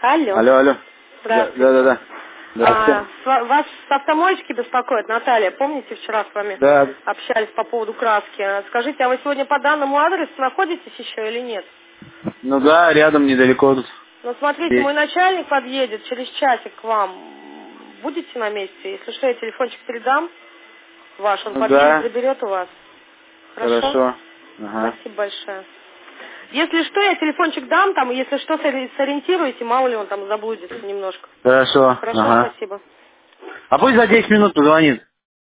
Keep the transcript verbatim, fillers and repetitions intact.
Алло. Алло, алло. Здравствуйте. Да, да, да. А, с- вас с автомоечки беспокоит, Наталья. Помните, вчера с вами Да. общались по поводу краски? Скажите, а вы сегодня по данному адресу находитесь еще или нет? Ну да, рядом, недалеко тут. Ну, смотрите, Есть. мой начальник подъедет через часик к вам. Будете на месте? Если что, я телефончик передам ваш, он Ну подъедет, да. заберет у вас. Хорошо? Хорошо. Ага. Спасибо большое. Если что, я телефончик дам, там, если что, сори- сориентируйте, мало ли он там заблудится немножко. Хорошо. Хорошо, Ага. спасибо. А пусть за десять минут позвонит.